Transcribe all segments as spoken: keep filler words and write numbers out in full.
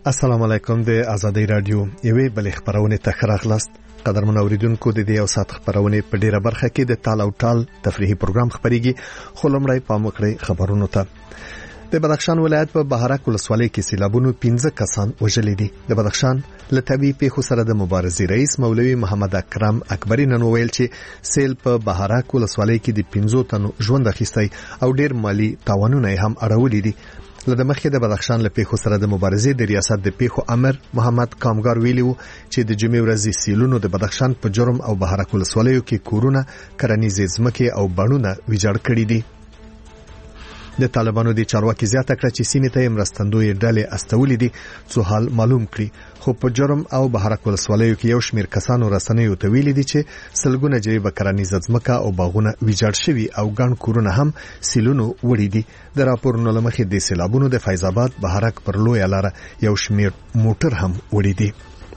السلام علیکم د آزادۍ رادیو یوې بل خبرونه ته خراغلاست قدرمن اوریدونکو د دې او سات خبرونه په ډیره برخه کې د تال او ټال تفریحي پروګرام خبريږي خو لمړی پاموکړی خبرونه ته د بدخشان ولایت په بهارک ولسوالۍ کې سیلابونو پنځه کسان وژل دي د بدخشان لټوي په خسر د مبارزې رئیس مولوي محمد اکرم اکبری نن ویل چې سیل په بهارک ولسوالۍ کې د پنځو تنو ژوند اخیستی او ډیر مالی تاوانونه هم اړولې دي لکه مخکې د بدخشان له پیښو سره د مبارزې د ریاست د پیښو امر محمد کامګار ویلیو چې د جمعې ورځې سیلونو د بدخشان په جرم او بهارک ولسوالیو کې کورونه کرنیزې ځمکې او بڼونه ویجاړ کړي دي د طالبانو د چارواکي زیاته کړه چې سیمې ته مرستندوی ډلې استولې دي څو حال معلوم کړي خو په جرم او بهارک ولسوالیو کې یو شمېر کسانو رسنیو ته ویلي دي چې سلګونه جریبه کرنیزه ځمکه او باغونه ویجاړ شوي او ګڼ کورونه هم سیلونو وړي دي د راپورونو لمخې د سیلابونو د فیض آباد بهارک پر لوی لار یو شمېر موټر هم وړي دي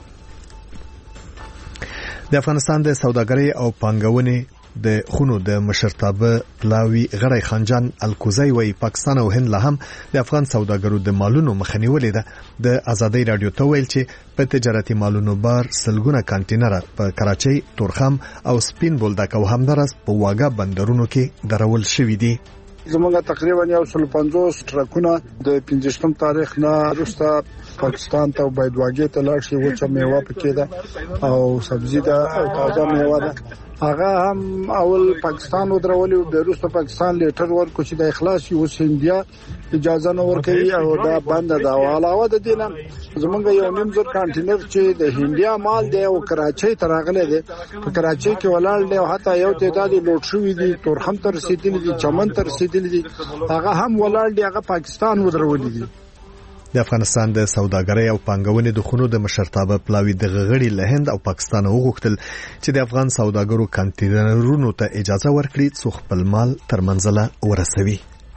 د افغانستان د سوداګرۍ او پانګونې د خونو د مشرتابه پلاوی غړی خانجان الکوزی وی پاکستان او هند له هم د افغان سوداګرو د مالونو مخنیولې ده د آزادۍ رادیو ته ویل چې په تجارتي مالونو بار سلګونه کانټینر په کراچۍ تورخم او سپین بولدک او همدارس په واګه بندرونو کې درول شوې دي زمونږ تقریبا یو سل پنځوس ټرکونه د پنځشتم تاریخ نه وروسته پاکستان ته باید واګې ته لاړ شي وچه میوه پکې ده او سبزی ده او تازه میوه ده هغه هم اول پاکستان ودرولې او وروسته پاکستان لیټر ورکو چې د اخلاص یو سندیا اجازه نه ورکوي او دا بند ده او علاوه د دې نه زمونږ یو نیم زر کانټینر چې د هندیا مال دی او کراچۍ ته راغلی دی په کراچۍ کې ولاړ دی او حتی یو تعداد لوټ شوی دی تورخم ته رسیدلی دي چمن ته رسیدلی دي هغه هم ولاړ دی هغه پاکستان ودرولې دي د افغانستان د سوداګرۍ او پانګونې د خونو د مشرتابه پلاوی د غغړي له هند او پاکستان وغوښتل چې د افغان سوداګرو کانټینرونو ته اجازه ورکړي څو خپل مال تر منزله ورسوي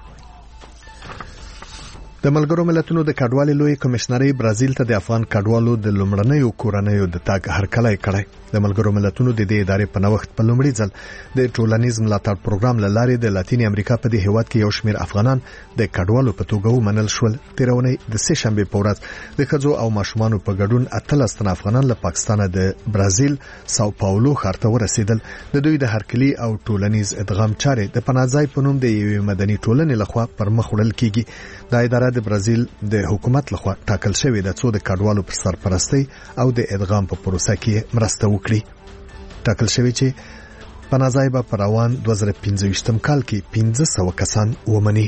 د ملګرو ملتونو د کډوالۍ لوی کمشنري برازیل ته د افغان کډوالو د لومړنیو کورنیو د تاګ هرکلی کړی د ملګرو ملتونو د دې ادارې په نوښت په لومړي ځل د ټولنیز ملاتړ پروګرام لارې د لاتینی امریکا په دې هیواد کې یو شمېر افغانان د کډوالو په توګه ومنل شول تیرونی د سه شنبه په ورځ د ښځو او ماشومانو په ګډون اتلس تن افغانان له پاکستان د برازیل ساو پاولو ښار ته ورسېدل د دوی د هرکلی او ټولنیز ادغام چارې د پناهځای په نوم د یوې مدني ټولنې لخوا پر مخ وړل کیږي دا اداره د برازیل د حکومت لخوا ټاکل شوې ده څو د کډوالو پر سرپرستی او د ادغام په پروسه کې مرسته وکړي ټاکل شوې چې پناهځای به په روان دوه زره پنځه کال کې پنځه سوه کسان ومني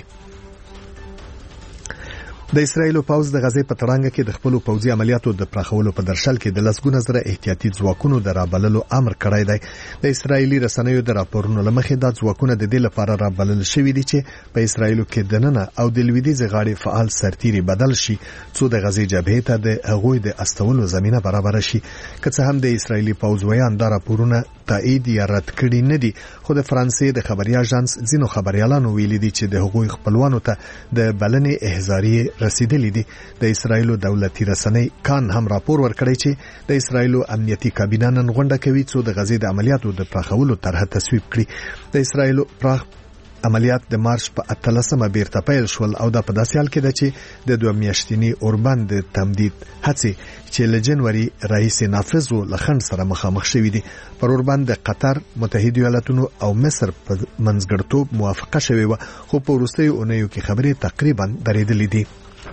د اسرایل پوځ د غزې په تړانګه کې د خپل پوځي عملیاتو د پراخولو په درشل کې د لسګونه زره احتیاطي ځواکونو د رابللو امر کړی دی د اسرایلی رسنیو د راپورونو لمخې د ځواکونو د دې لپاره رابلل شوی دي چې په اسرایل کې دننه او د لویدیځ غاړې فعال سرتيري بدل شي څو د غزې جبهې ته د هغوی د استولو زمينه برابر شي که څه هم د اسرایلی پوځ ویان د راپورونه تایید یا رد کړي نه دي خو د فرانسې د خبري اژانس ځینو خبريالانو ویلي دي چې د هغوی خپلوانو ته د بلنې احزاریه رسیدلې دي د اسرایل دولتي رسنۍ کان هم راپور ورکړی چې د اسرایل امنیتي کابینه نن غونډه کوي څو د غزې د عملیاتو د پراخولو طرح تصویب کړي د اسرایل پراخ عملیات د مارچ په اتلسمه بیرته پیل شول او د په داسې حال کې ده چې د دوه میاشتنی اوربند د تمدید هڅې چې له جنوري رئیس نافذ و لخند سره مخامخ شوې دي پر اوربند د قطر متحده ایالاتونو او مصر په منځګړتوب موافقه شوې و خو په وروستیو اونیو کې خبرې تقریبا درېدلې دي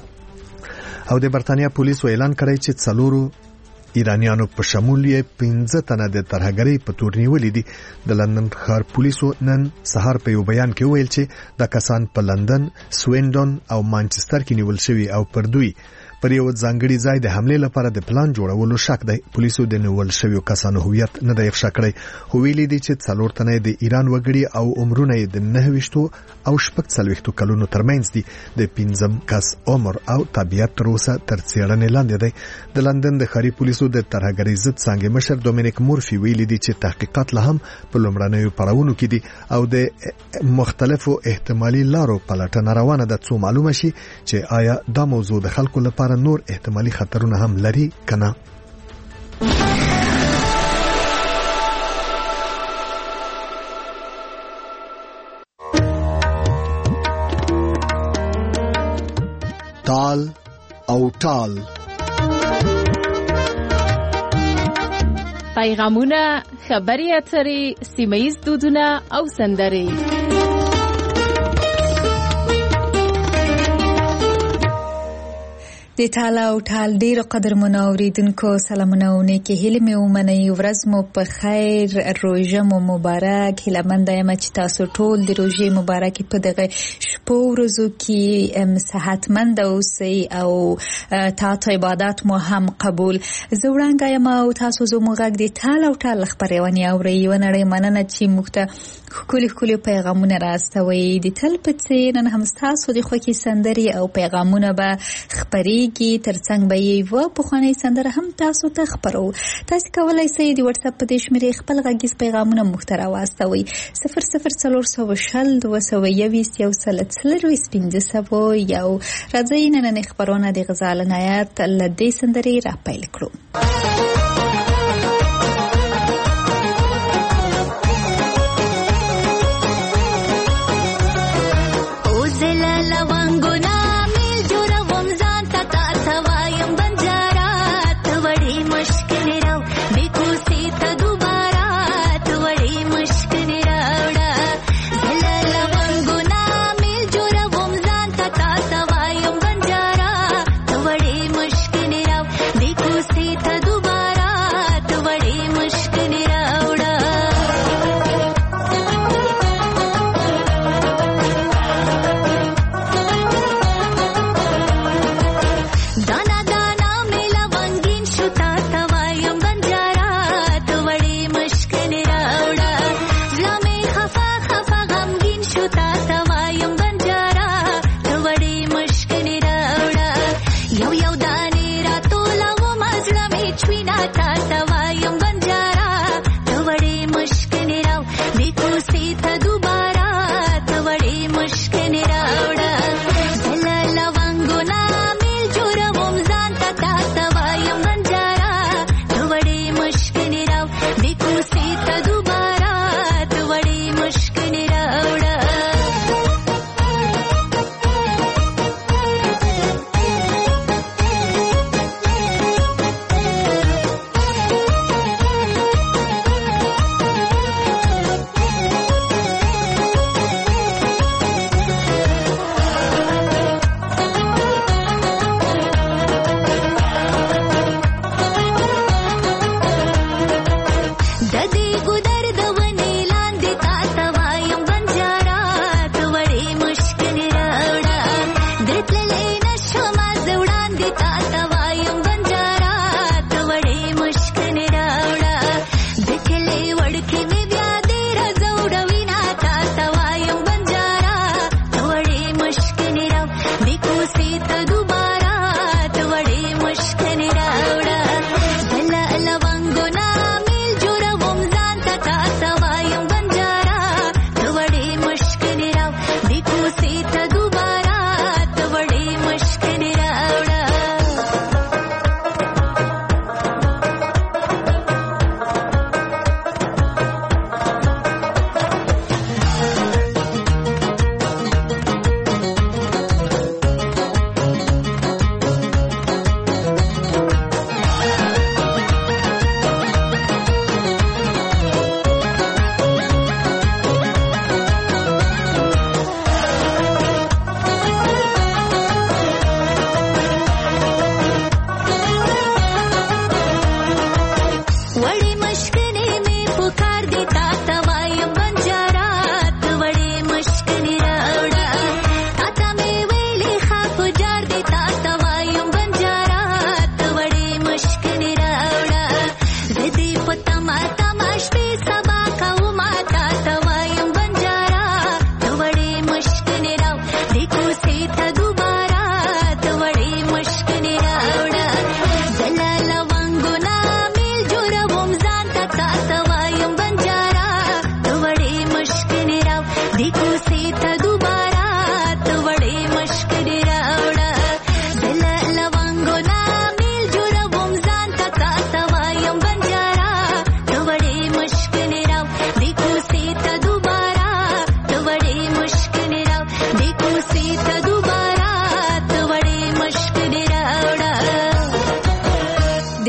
او د برتانیا پولیسو اعلان کړی چې څلورو ایرانیانو په شمول یې پنځه تنه د ترهګرۍ په تور نیولې دي د لندن ښار پولیسو نن سهار په یو بیان کې ویل چې د کسان په لندن سوینډن او مانچستر کې نیول شوي او پر دوی پر یو ځانګړي ځای د حمله لپاره د پلان جوړولو شک دی پولیسو د نیول شویو کسانو هویت نه دی افشا کړی خو ویلي دي چې څلور تنه د ایران وګړي او عمرونه یې د نهه ویشتو او شپږ څلوېښتو کلونو ترمنځ دي د پنځم کس عمر او طبیعت تر اوسه تر څېړنې لاندې دی د لندن د ښاري پولیسو د ترهګرۍ ضد څانګې مشر دومینیک مورفي ویلي دي چې تحقیقات لا هم په لومړنیو پړاوونو کې دي او د مختلفو احتمالي لارو پلټنه روانه ده څو معلومه شي چې آیا دا موضوع د خلکو لپاره نور احتمالي خطرونه هم لري کنه تال او ټال پیغامونه، خبري اترې، سیمه‌ییز دودونه او سندرې. د ټال او ټال ډیر قدرمنو اوریدونکو سلامونه او نیکي هیله مې ومنئ. ورځ مو په خیر، روژه مو مبارک. هیله مند یم چې تاسو ټول د روژې مبارکي په دغه شپو ورځو کې صحتمند اوسئ او تاسو عبادت مو هم قبول. زه وړاندې یم او تاسو زموږ غږ د ټال او ټال خبرونه اورئ. یو نړۍ مننه چې موږ ته ښکلي ښکلي پیغامونه راستوي. د تل په څیر نن هم تاسو د خوښي سندري او پیغامونه به خبري کی ترڅنګ به یو په خانه سندره هم تاسو ته خبرو. تاسو کولای شئ د واتس اپ په دې شمیرې خپل غږیز پیغامونه محتوا واستوي. صفر صفر څلور سوه شل دوه سوه یویشت یو سل څلرویشت پنځه سوه یو. راځئ نن خبرونه د غزال نایت لدې سندري را پیل کړو. Dubai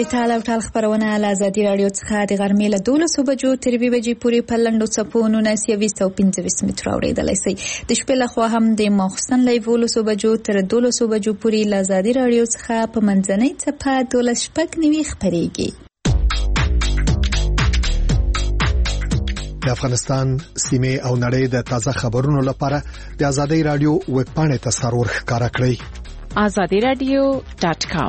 د ټال او ټال خبرونه له ازادي راډیو څخه د غرمې له دولسو بجو تر یوې بجې پورې په لنډو څپو نولس یویشت او پنځه ویشت مترو اورېدلی شئ. د شپې لخوا هم د ماخوستن له یولسو بجو تر دولسو بجو پورې له ازادي راډیو څخه په منځنۍ څپه دولس شپږ نوي خپرېږي. د افغانستان سیمه او نړۍ د تازه خبرونو لپاره د ازادي راډیو ویب پاڼې ته سرور ښکارا کړئ. azadi radio dot com.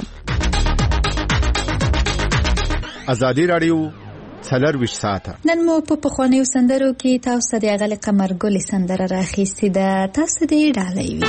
ازادي راډیو څلرویشت ساعته. نن مو په پخوانیو سندرو کې تاسو د اغلې قمر ګل سندره راخیستې ده. تاسو دې ډالۍ وي.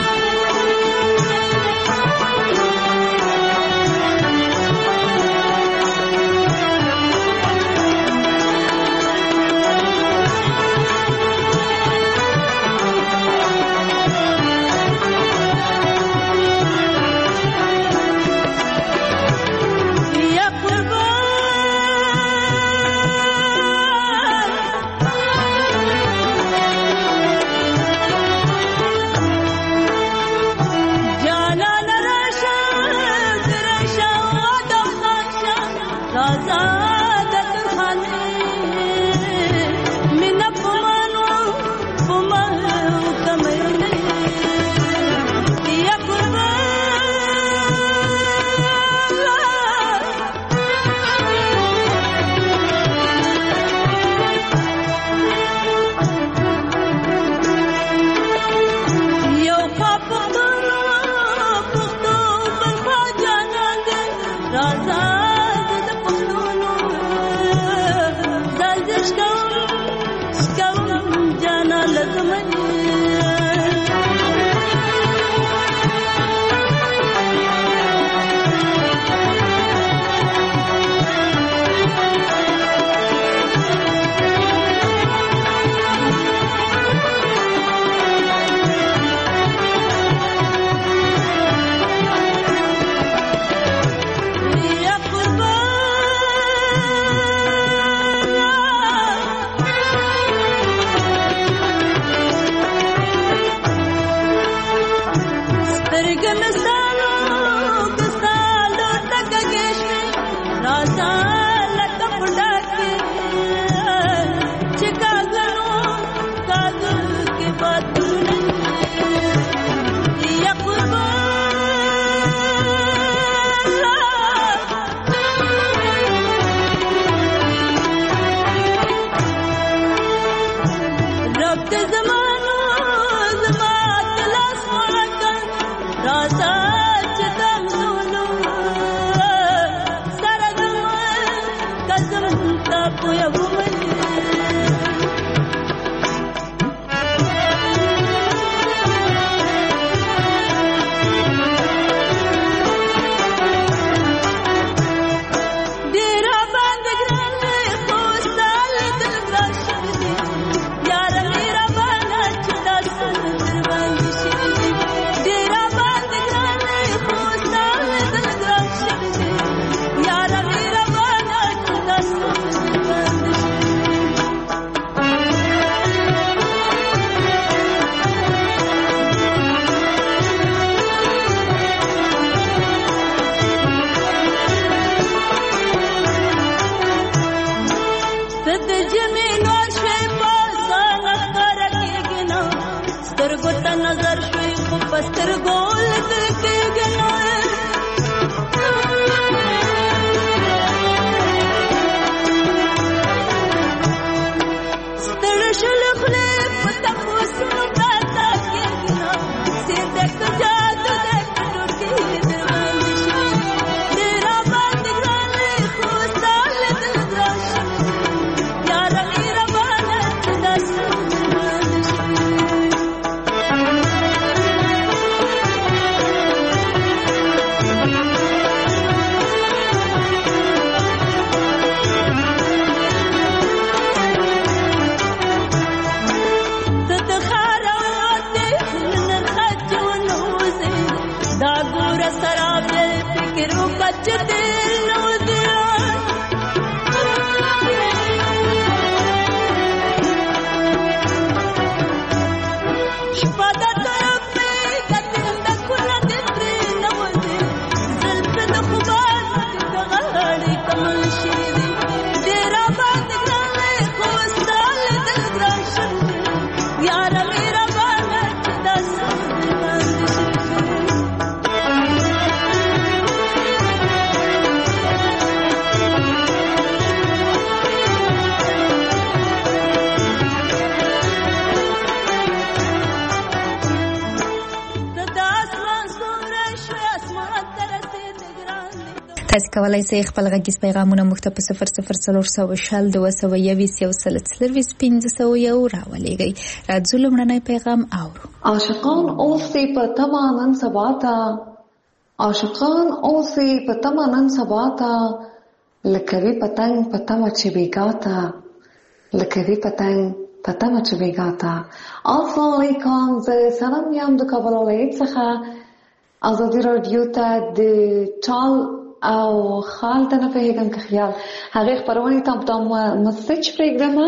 تاسو کولای شئ خپل غږیز پیغامونه موږ ته په صفر صفر څلور سوه شل دوه سوه یویشت یو سل څلرویشت پنځه سوه یو راولېږئ. راځو لومړنی پیغام اورو. عاشقان اوسې په تمه نن سبا ته، عاشقان اوسې په تمه نن سبا ته، لکه وي پتنګ په تمه چې بېګا ته، لکه وي پتنګ په تمه چې بېګا ته. السلام علیکم، زه سلام یم د کابل ولایت څخه. ازادي راډیو ته د ټال او خال ته نه پوهېږم که خیال هغې خپرونې ته دا مسج پرېږدم.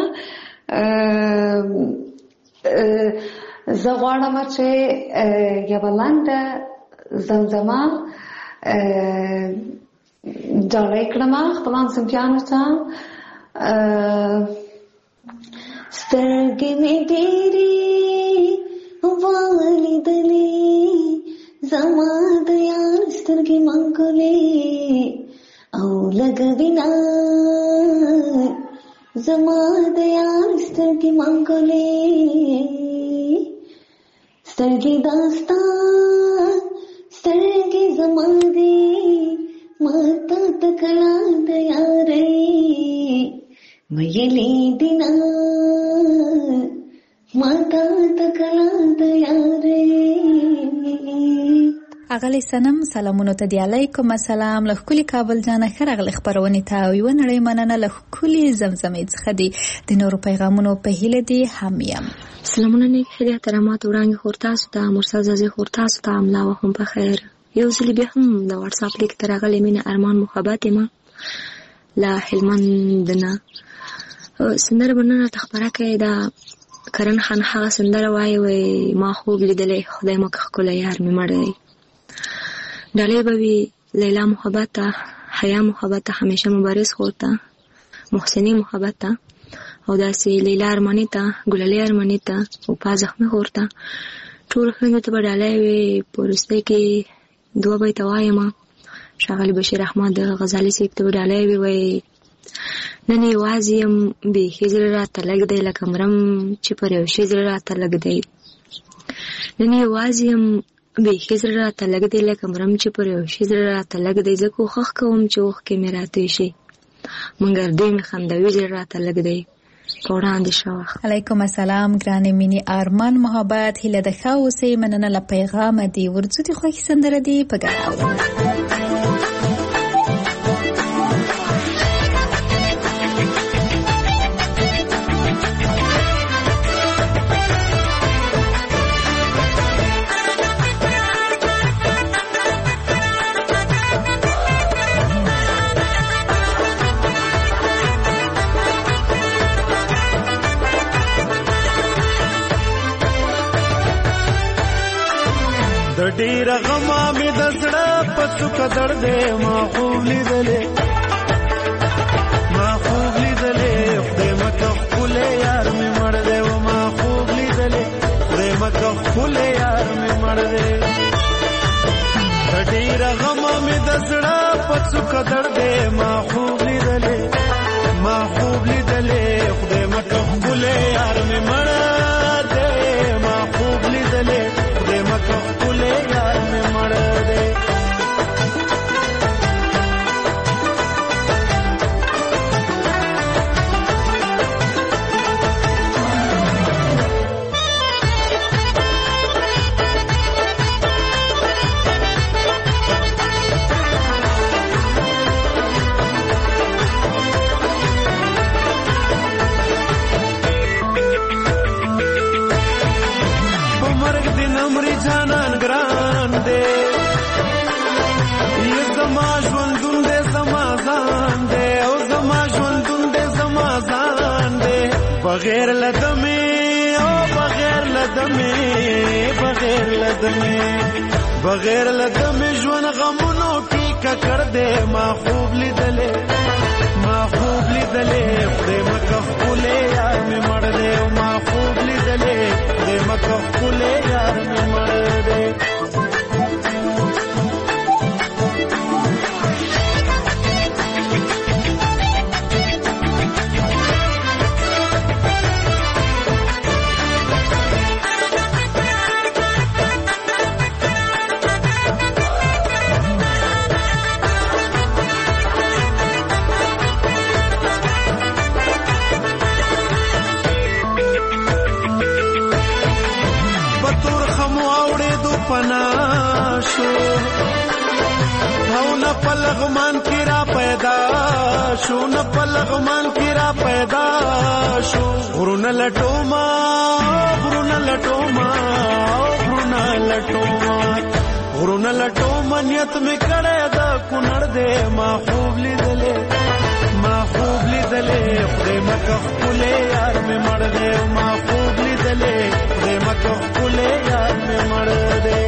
زه غواړم چې یوه لنډه زمزمه ډالۍ کړم خپلو همصنفیانو ته. سترګې مې ډېرې ولیدلې، زما د یار سترګې منګولې، او لږه وینه زما د یار سترګې منګولې. سترګې داستا سترګې زما دي، ماته د کلا د یارۍ ویلې دینه، ماته د کلا د یارۍ. اغلی سنم سلامونو ته دی علیکم السلام له ښکلي کابل جانه ښه راغلې خپرونې ته او یوه نړۍ مننه له ښکلي زمزمې څخه دي. د نورو پیغامونو په هیله دي هم یم. سلامونه نیک هیلې احترامات وړاندې خور تاسو ته، مرسا زازې خور تاسو ته، املا وهم په خیر. یو ځلې بیا هم د واتساپ لیک ته راغلی مینه ارمان محبت یم له هلمند نه. سندره به نن راته خپره کوي دا کرن خان هغه سندره وایي وایي ما خوب لیدلی خدای مکه ښکلی یار مې مړ دی. ډالۍ به وي لیلا محبت ته، حیا محبت ته، همیشه مبارز خور ته، محسنی محبت ته، او داسې لیلا ارماني ته، ګلالۍ ارماني ته، او پا زخمي خور ته. ټولو خویندو ته به ډالۍ وي. په وروستۍ کې دوه بیته وایم. ښاغلي بشیر احمد غزالي صاحب ته به ډالۍ وي، وایي نن یوازې یم بیخي زړه راته لږ دی، لکه مرم چې پر یو شي زړه راته لږ دی. نن یوازې یم بیخي زړه راته لږ دی، لکه مرم چې پر یو شي زړه راته لږ دی. زه کوښښ کوم چې اوښکې مې راتوی شي، مګر دوی مې خندوي زړه راته لږ دی. په وړاندې شه وخت. علیکم السلام ګرانې مینې ارمان محبت هیله د ښه اوسئ. مننه له پیغامه دی. ورځو دې خوښې سندره دي په ګډه اورو. د ډېره غمه مې د زړه په څوکه دردې ما خوب لیدلې، ما خوب لیدلې خدای مکه ښکلی یار مې مړ دی، و ما خوب لیدلې خدای مکه ښکلی یار مې مړ دی. د ډېره غمه مې د زړه په څوکه دردې ما خوب لیدلې، ما خوب لیدلې خدای مکه ښکلی یار مې مړ دی، ما خوب لیدلې خدای مکه ښکلی یار مې مړ دی. عمرې جانان ګران دی، یې زما ژوندون دی زما ځان دی، او زما ژوندون دی زما ځان دی. بغیر له دمې او بغیر له دمې بغیر له دمې بغیر له دمې ژوند غمونو کې ککړ دی. ما خوب لیدلې ما خوب لیدلې خدای مکه ښکلی یار مې مړ دی، او ما خوب لیدلې خدای مکه ښکلی یار مې مړ دی. زخم واوړې دو پنا شو او نه پلغمان کی را پیدا شو نه پلغمان کی را پیدا شو غرونه لټوما غرونه لټوما غرونه لټوما غرونه لټوما نیت می کړه دا کونړ دې ما خوب لیدلې ما خوب لیدلې خدای مکه خپلې یار می مړ دې ما خوب لیدلې خدای مکه خپلې یار می مړ دې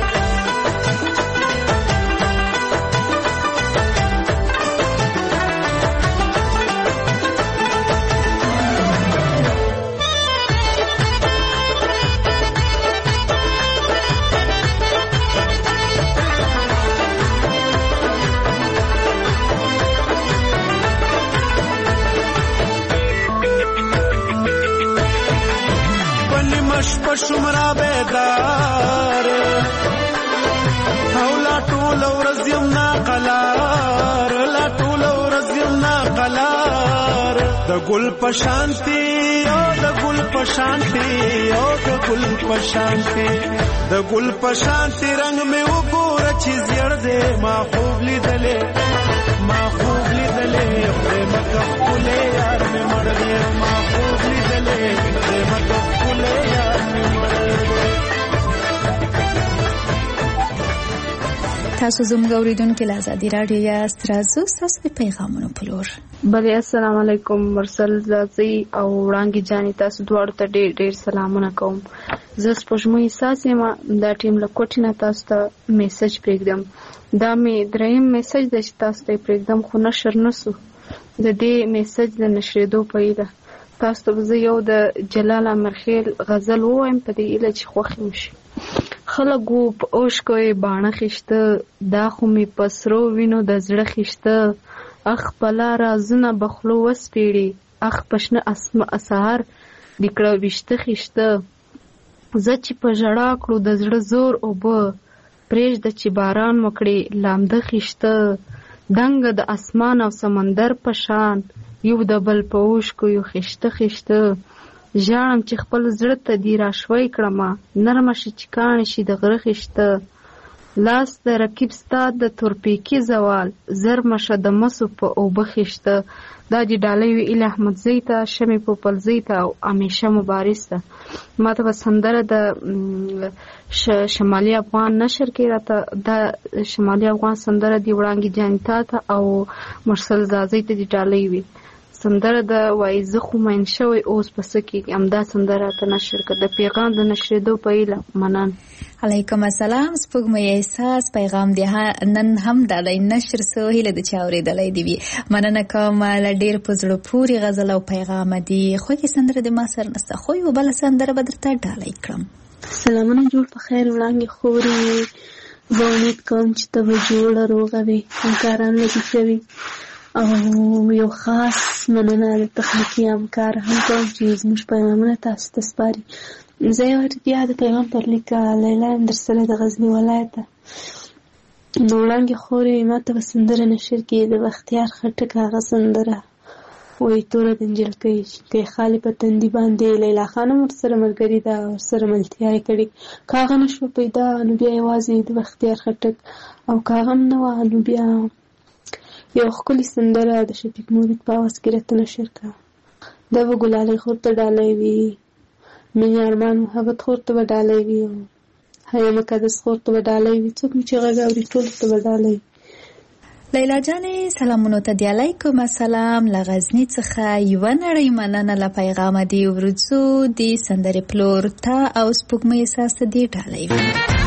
شمرا بیدار او لا ټول ورځ یم نا قلار لا ټول ورځ یم نا قلار د ګل پشانتی او د ګل پشانتی او د ګل پشانتی د ګل پشانتی رنگ می وګور چې زیړ دې ما خوب لیدلې ما خوب لیدلې خدای مکه خپلې یار می مړ دې ما خوب لیدلې خدای مکه خپلې یار تاسو زموږ اوریدونکو له ازادي راډیو یا سترازو تاسو د پیغامونو په لور. بله السلام علیکم مرسل زازي او وړانګې جانې تاسو دواړو ته ډېر ډېر سلامونه کوم. زه سپوږمۍ ساس یم دا ټیم له کوټې نه تاسو ته میسج پرېږدم. دا مې دریم میسج دی چې تاسو ته یې پرېږدم خو نشر نه سو. د دې میسج د نشرېدو په هیله تاسو ته به زه یو د جلال امرخیل غزل ووایم په دې هیله چې خوښ مو شي. خلک وو په اوښکو یې باڼه خیشته دا خو مې په سرو وینو د زړه خیشته اخ په لاره رازونه به خولو وسپېړي اخ په شنه سهار دې کړه ویشته خیشته زه چې په ژړا کړو د زړه زور اوبه پرېږده چې باران وکړي لامده خیشته دنګه د اسمان او سمندر په شان یو د بل په اوښکو یو خیشته خیشته ژاړم چې خپل زړه ته دې راشوی کړمه نرمه شي چې کاڼې شي د غره خیشته لاس د رقیب ستا د تورپیکي زوال زرمه شه د مسو په اوبه خیشته دا دې ډالۍ وي ایله احمدزۍ ته شمې پوپلزۍ ته او همیشه مبارز ته. ما ته به سندره د شمالي افغان نشر کې راته دا شمالي افغان سندره دې وړانګې جانتا ته او مرسل زازۍ ته دې ډالۍ وي. سندره د وایي زه خو مین شوی اوس په څه کېږي همدا سندره ته نشر کړه د پیغام د نشرېدو په هیله منن. علیکم السلام سپوږمۍ احساس پیغام دی نن هم ډالۍ نشر سو هیله د چا اورېدلی دی وي مننه کوم له ډېر په زړه پورې غزل او پیغام دی خوږې سندره د ما سره نسته خو یو بله سندره به درته ډالۍ کړم. سلامونه جوړ په خیر وړانګې خورې زه امید کوم چې ته به جوړه روغه وې همکاران لطیفه وي او یو خاص مننه د تخنیکي همکار هم کوم چې زموږ پیغامونه تاسو ته سپاري. زه یو بیا د پیغام پر لیک لیلا یم درسره د غزني ولایته. نو وړانګې خورې ما ته به سندره نشر کړي د بختیار خټک هغه سندره وایي توره د نجلکۍ شینکۍ خالې په تندي باندې لیلا خانم ورسره ملګري ده ورسره ملتیا یې کړې که هغه نه شوه پیدا نو بیا یوازې د بختیار خټک او که هغه هم نه وه نو بیا یو ښکلې سندره د شفیق مورید په اواز کې راته نشر کړه. دا به ګلالۍ خور ته ډالۍ وي مینې ارمان محبت خور ته به ډالۍ وي او حیا مقدس خور ته به ډالۍ وي څوک مې چې غږ اوري ټولو ته به ډالۍ وي. لیلا جانې سلامونو ته دی علیکم السلام له غزني څخه یوه نړۍ مننه له پیغامه دی ورځو د سندرې پلور ته او سپوږمۍ احساس ته دی ډالۍ وي.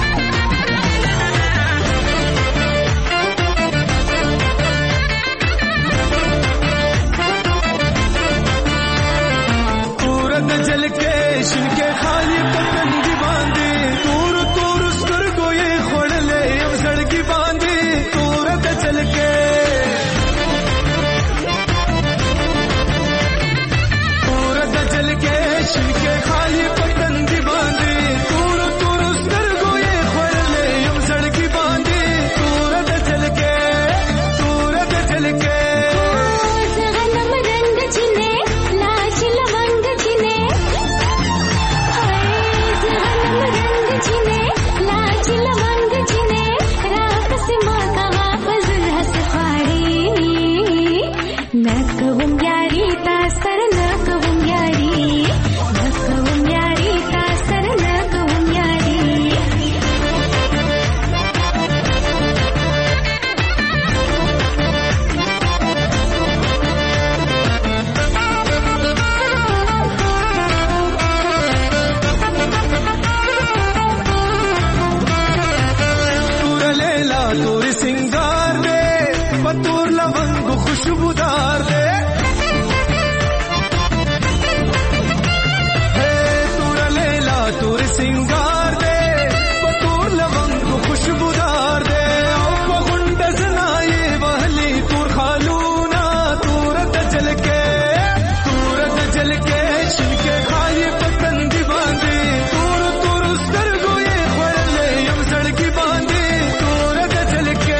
شینکې خالي په تندي باندې تور تور سترګو یې خوړلې یم زړګي باندې تور د چلکې تور د چلکې شینکې خالي په تندي باندې تور تور سترګو یې खुशबूदार दे तूर लेला तूर सिंगार दे तूर लवंग खुशबूदार दे गुंड जनाए वहली तूर खालूना तूर दजल के तूर दजल के छिलके खाए पतंगी बांधे तूर तूर उस्तर गोए खोले यम सड़की बांधे तूर दजल के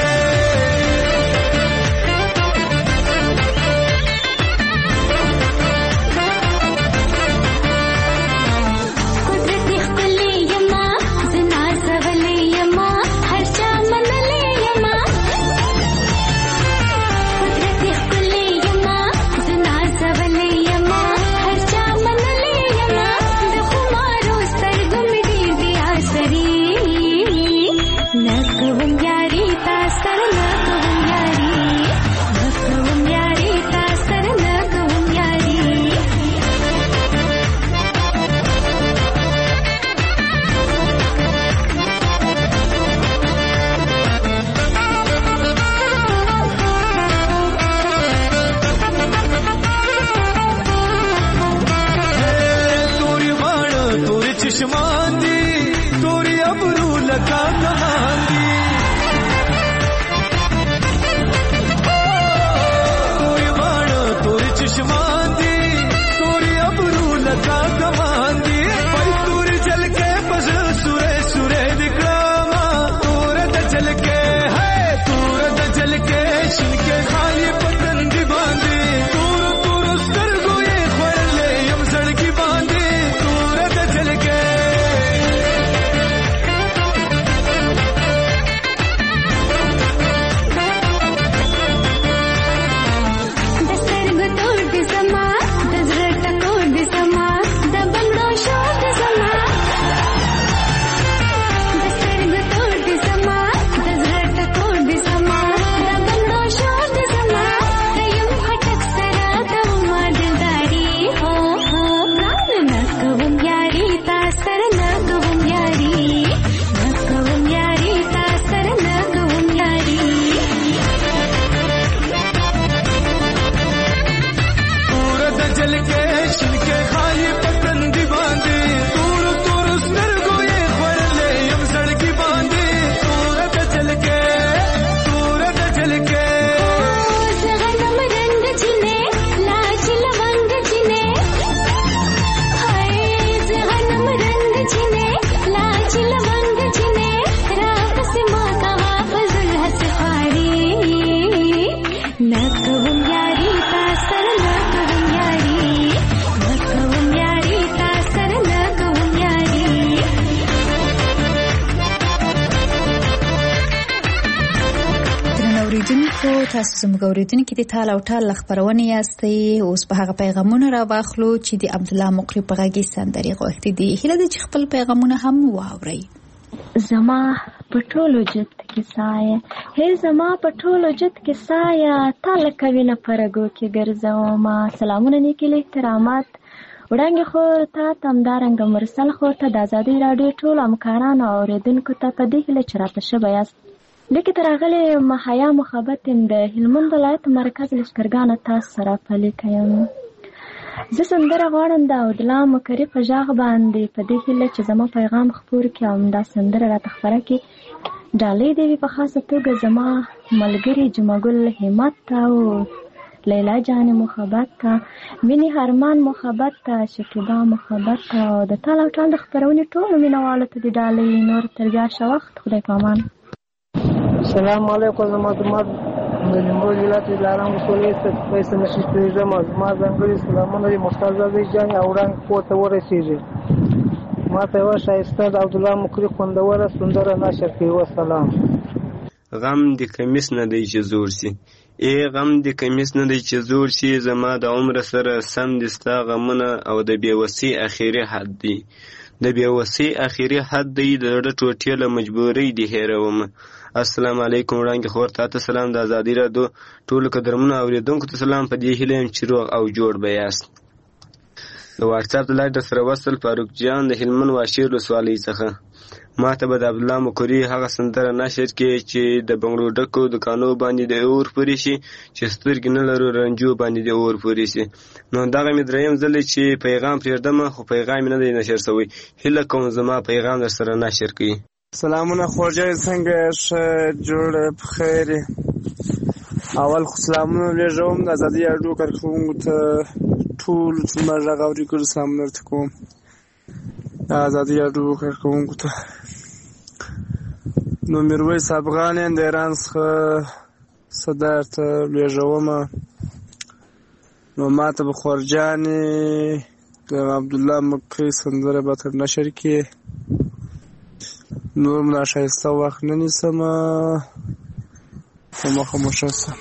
تاسو زموږ اوریدونکو د ټال او ټال خبرونه یاستئ. اوس په هغه پیغامونه را واخلو چې د عبد الله مقری په غږی سندري غوښتي دي. هله د خپل پیغامونه هم واوري. زما پټولو جت کې سایه هي زما پټولو جت کې سایه تل کوي نه پرګو کې ګرځوم. سلامونه نیکي احترامات وړاندې خو ته تمدارنګ مرسل خو ته د آزادۍ رادیو ټول همکارانو او اوریدونکو ته په دې هیله چې راته شوی یاست. لیکن تراغلی محیا محبت د هلمند ولایت مرکز لشکرګان تاسو سره پلي کوم. زه سندره غواړم د عبدالله مقری په ژغ باندې په دې هیله چې زما پیغام خپور کړي او دا سندره راته خبره کړي. ډالۍ دی په خاصه توګه زما ملګری جمعګل همت او لیلا جان محبت ته، مینی هرمان محبت ته، شکیبا محبت ته او د ټال او ټال د خبرونې ټولو مینوالو ته د ډالۍ نور تر بیا ښه وخت. خدای پامان. السلام علیکم. زما دمات د نیمروز ولایت دلارام ولسوالۍ څخه پیسې نشي پیژم. زما ځانګړي سلامونه د مختار زادې جان او رنګ پورته ورسیږي. ما ته یو شایسته د عبدالله مقری خوندوره سندره نشر کوي. وسلام. غم د کمیس نه دی چې زور سي، ای غم د کمیس نه دی چې زور سي، زما د عمر سره سم دي ستا غمونه او د بېوسۍ اخري حد دی. د بېوسۍ اخري حد دی، د زړه ټوټې له مجبورۍ دې هېرومه. السلام علیکم. وړاندې خور تاته سلام. د ازادي راډیو ټولو قدرمنو اورېدونکو ته سلام. په دې هیله یم چې روغ او جوړ به یاست. د واټساپ د لارې در سره وصل فاروق جان د هلمند واشیر ولسوالۍ څخه. ماته به د عبدالله مکوري هغه سندره نشر کې چې د بنګړو ډکو دکانو باندې د اور پورې شي چې سترګې نه لرو رنجو باندې د اور پورې شي. نو دغه مې دریم ځل چې پیغام پرېږدم خو پیغام نه دی نشر شوی. هیله کوم زما پیغام در سره نشر کړي. سلامونه خوږه څنګه ښه جوړ په خیر. اول خو سلامونه لېږم د ازادي راډیو کارکوونکو ته ټول چې ما غږ اوري کړي سلامونه درته کوم. د ازادي راډیو کارکوونکو ته نو میرویس افغان د ایران څخه څه درته لېږوم. نو ماته به خورجانې د عبدالله مکۍ سندره به تر نشر کړي. نور ملا ښایسته وخت نه نیسم په مخه مو ښه شه.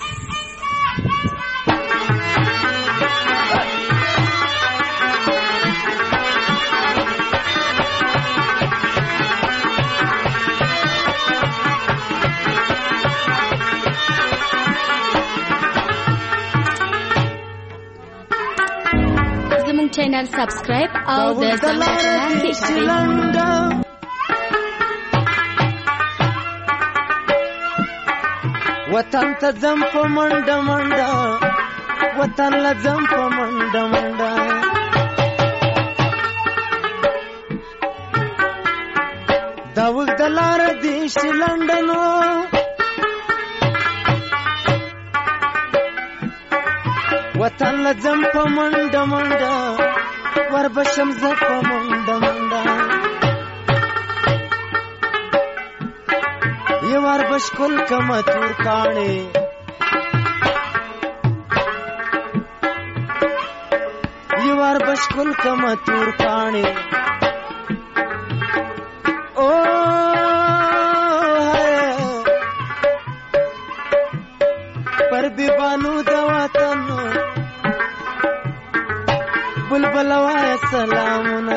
زموږ چینل سبسکرایب او د زنګ بټن کلیک وطن ته ځم په منډه منډه وطن له ځم په منډه منډه دا اوږده لاره دې شي لنډه نو وطن له ځم په منډه منډه وربشم زه په منډه منډه یوار بشکل کما تور کاڼې یوار بشکل کما تور کاڼې او پر دیوانو د وطن بلبل وای سلامونه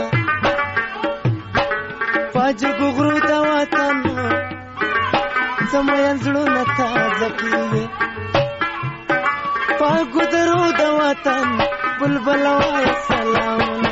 پاجګو غرو د وطن زموږ زړونه تازه کیږي پاګو درو د وطن بلبل وای سلامونه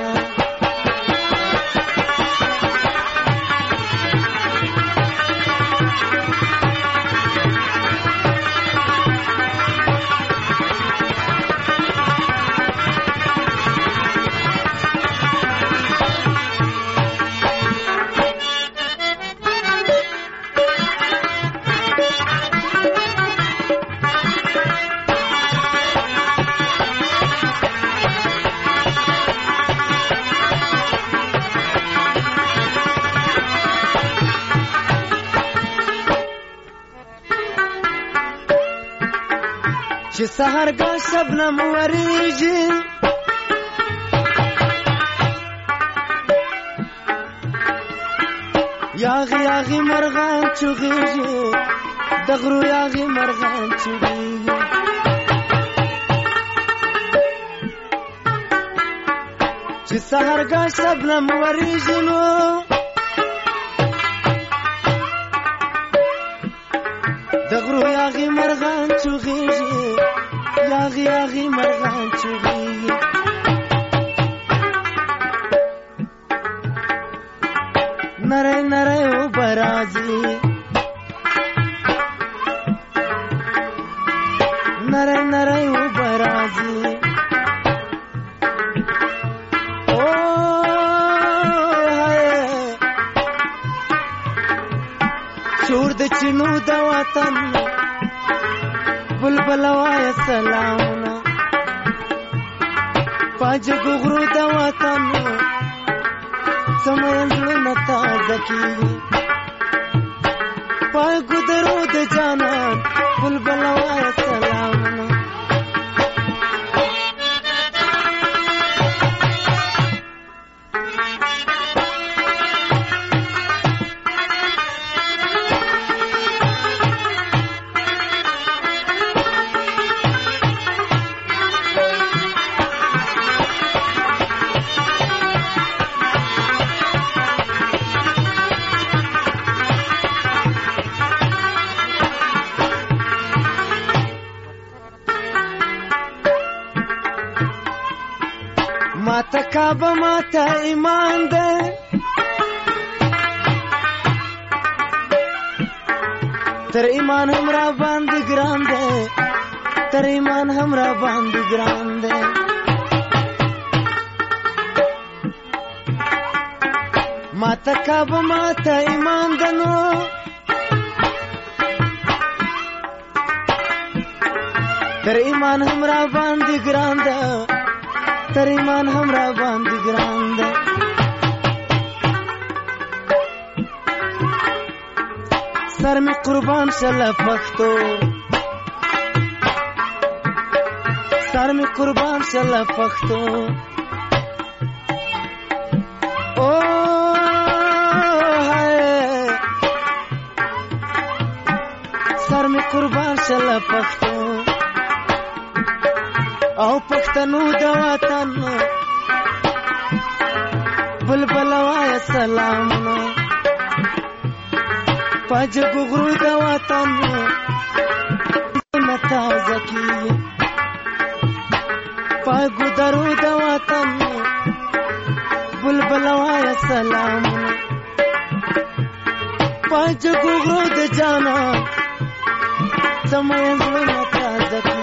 چې سحرګاه شبنم وریږي یاغي یاغي مرغان چغېږي د غرو یاغي مرغان چغېږي چې سحرګاه شبنم وریږي نو د غرو یاغي مرغان چغېږي یاغي یاغي مرغان چغېږي نری نری اوبه راځي نری نری اوبه راځي او شور د چینو د وطن بلبل وای سلامونه پاجګو غرو د وطن زموږ زړونه تازه کیږي پاګو درو د جانان بلبل وای سلامونه ماته کعبه ماته ایمان ده تر ایمان هم را باندې ګران دی تر ایمان هم را باندې ګران دی ماته کعبه ماته ایمان دنو تر ایمان هم را باندې ګران دی تر ایمان هم را باندې ګران دی سر می قربان شله پښتو سر می قربان شله پښتو او هاي سر می قربان شله پښتو او پښتنو د وطن بلبل وای سلامونه پاجب غرو د وطن نتازه کی پاگو درو د وطن بلبل وای سلام پاجب غرو د جانا سمې زړه نتازه کی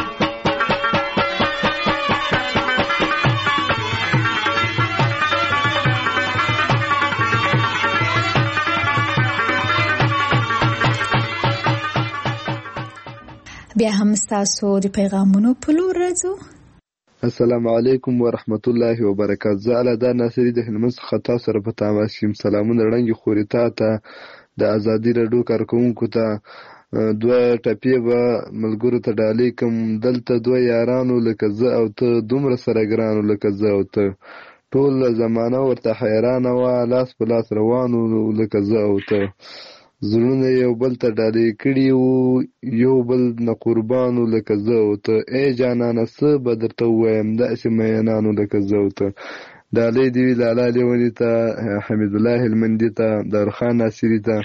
بیا هم تاسو د پیغامونو په لور راځو. السلام علیکم ورحمت الله وبرکاته. زه الادا ناصری د هلمند خطا سره په تماس یم. سلامونه رنګي خوري تا ته د ازادي رادیو کارکونکو ته دوه ټپې به ملګرو ته ډالۍ کوم. دلته دوه یارانو لکه زه او ته دومره سره ګرانو لکه زه او ته ټول زمانه ورته حیرانه وه لاس په لاس روانو لکه زه او ته زړونه یو بل ته ډالۍ کړي وو یو بل نه قربانو لکه زه او ته ای جانانه څه به درته ووایم داسې مینانو لکه زه او ته ډالۍ دې وي لالا لیوني ته حمید الله هلمندي ته دارخان ناصري ته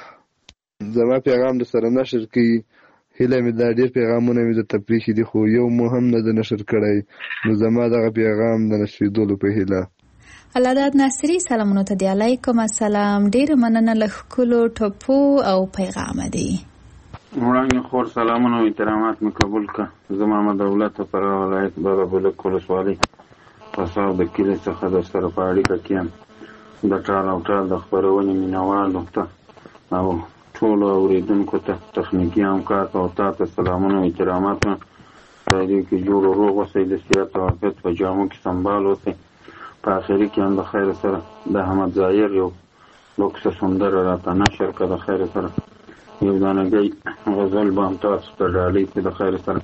زما پیغام در سره نشر کړي. هیله مې دا ډېر پیغامونه مې درته پرېښي دي خو یو مو هم نه ده نشر کړی نو زما دغه پیغام د نشریدلو په هیله. الاداد ناصری سلامونو ته دی. علیکم السلام. ډیر مننه له ښکلو ټپو او پیغام دی. وړاندې خور سلامونه او احترامات مې قبول کړه. زه محمد دولت فراه ولایت بابابلک ولسوالۍ پساو د کلي څخه در سره په اړیکه کې یم. د ټال او ټال د خپرونې مینوالو ته او ټولو اورېدونکو ته تخنیکي همکار ته او تا ته سلامونه او احترامات مې خدای دې کې جوړ و روغ اوسئ د صحت او عافیت په جامو کې سنبال اوسئ. په آخري کې هم د خیر سره د احمد ظاهر یو لوکسه سندره راته نشر کړه د خیر سره یو دانګۍ غزل به هم تاسو ته ډالۍ کړي د خیر سره.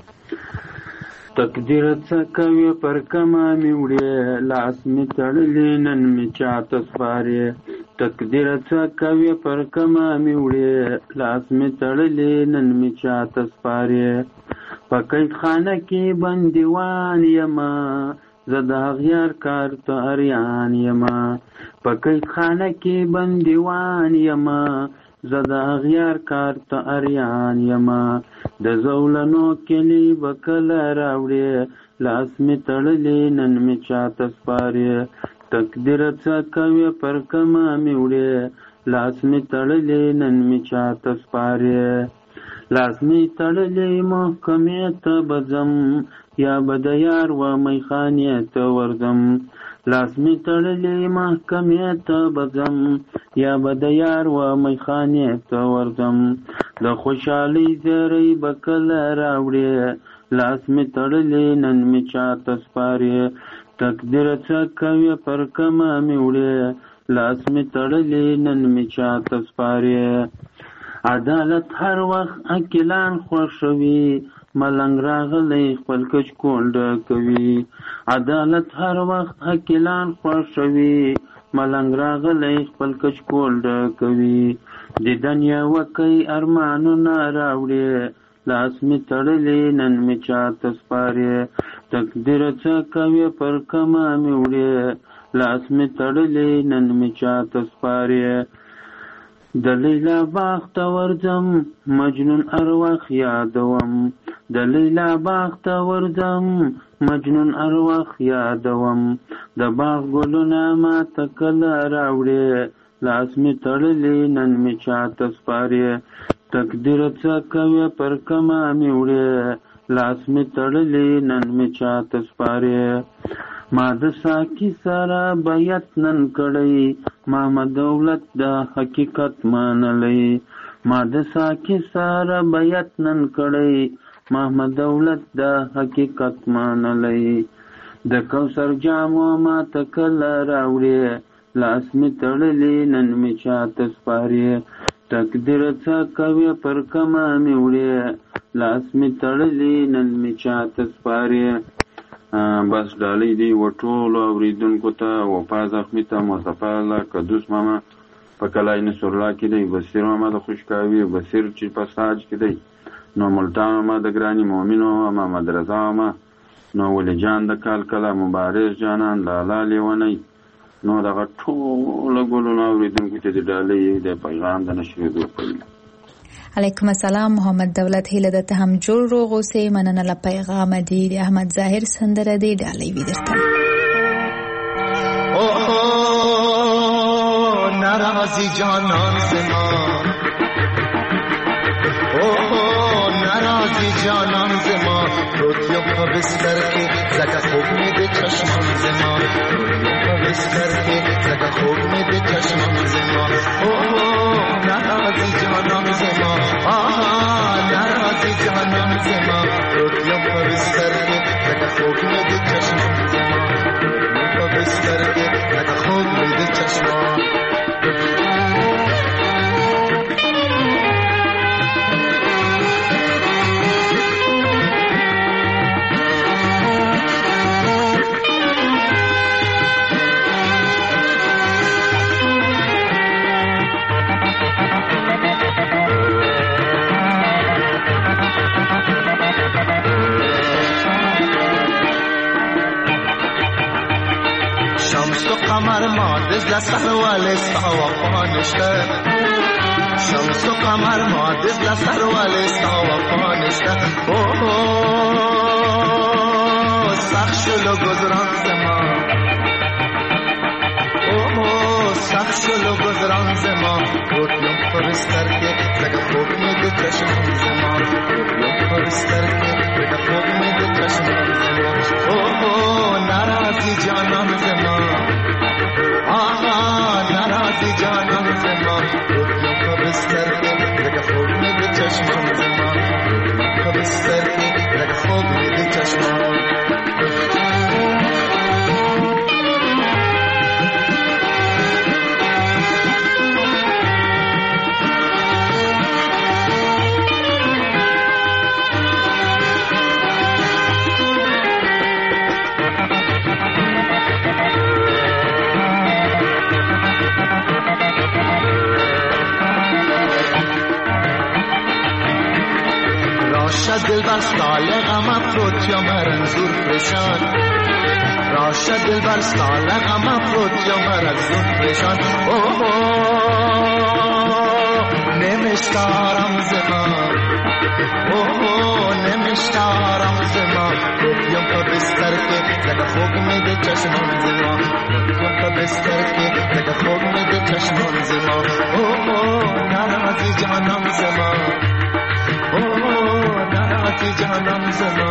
تقدیر څه کوي پر کمه مې وړې لاس مې تړلی نن مې چاته سپارې تقدیر څه کوي پر کمه مې وړې لاس مې تړلی نن مې چاته سپارې په قید خانه کې بندیوان یمه زه د اغیار کار ته اریان یمه په قید خانه کې بندیوان یمه زه د اغیار کار ته اریان یمه د زولنو کلی به کله راوړې لاس مې تړلی نن مې چاته سپارې تقدیر څه کوي پر کمه مې وړې لاس مې تړلی نن مې چاته سپارې لاس مې تړلی محکمې ته به ځم یا به د یار و میخانې ته ورځم لاس مې تړلی محکمې ته به ځم یا به د یار و میخانې ته ورځم د خوشحالۍ زیری به کله راوړې لاس مې تړلی نن مې چاته سپارې تقدیر څه کوي پر کمه مې وړې لاس مې تړلی نن مې چاته سپارې عدالت هر وخت عاقلان خوښوي ملنګ راغلی خپل کچ کونډه کوي عدالت هر وخت عاقلان خوښوي ملنګ راغلی خپل کچ کونډه کوي د دنیا وکی ارمانونه راوړې لاس مې تړلی نن مې چاته سپارې تقدیر څه کوي پر کمه مې وړې لاس مې تړلی نن مې چاته سپارې د لیلا باغ ته ورځم مجنون ارواح یادوم د لیلا باغ ته ورځم مجنون ارواح یادوم د باغ ګلونه ماته کله راوړې لاس مې تړلی نن مې چاته سپارې تقدیر څه کوي پر کما مې وړې لاس مې تړلې نن مې چاته سپارې ما د ساقي سره بیعت نن کړی محمد دولت د حقیقت منلی ما د ساقي سره بیعت نن کړی محمد دولت د حقیقت منلی د کوثر جامو ما ته کله راوړې لاس مې تړلې نن مې چاته سپارې تقدیر څه کوي پر کما مې وړې لاس مې تړلې نن مې چاته سپارې بس ډالۍ دی و ټولو اورېدونکو ته وفا زخمي ته مصطفی الله قدوس ماما په کلای نصر الله کې دی بصیر ماما د خوشکاوي بصیر چې په ساج کې دی نو ملتان ماما د ګراني مؤمنو محمد رضا ماما نو ولی جان د کال کله مبارز جانان لالا لیونی نو دغه ټولو ګلونو اورېدونکو ته د ډالۍ د پیغام د نشریدو پیل علیکم السلام محمد دولت هیله ده ته هم جوړ روغ اوسې مننه له پیغام دی د احمد ظاهر سندره دی ډالۍ وی درته اوه ناراضی جانان زما اوه ناراضی جانان زما روتیم په بستر کې زکه خوب مې د چشمان زما روتیم په بستر کې زکه خوب مې د چشمان زما اوه ناراضی جانان زما آها ناراضی جانان زما روتیم په بستر کې زکه خوب مې د چشمان زما روتیم په بستر کې زکه خوب مې د چشمان قمر ما دزل سر ولی ستا وفا نشته شمس و قمر ما دزل سر ولی ستا وفا نشته اوه سخت شلو گذران زما اوه سخت شلو گذران زما روتیم پر بستر کې لکه خوب مې د چشمان زما روتیم پر بستر کې لکه خوب مې د چشمان زما اوه ناراضی جانان زما آها ناراضی جانان زما روتیم په بستر کې لکه خوب مې د چشمان زما روتیم په بستر کې لکه خوب مې د چشمان دل بر سال غم افروت یا مرنزور پریشان راشه دل بر سال غم افروت یا مرنزور پریشان اوه نمیشتارم زما اوه نمیشتارم زما روتیم په بستر کې لکه خوب مې د چشمان زما روتیم په بستر کې لکه خوب مې د چشمان زما اوه ناراضی جانم زما اوه ناراضی جانم زما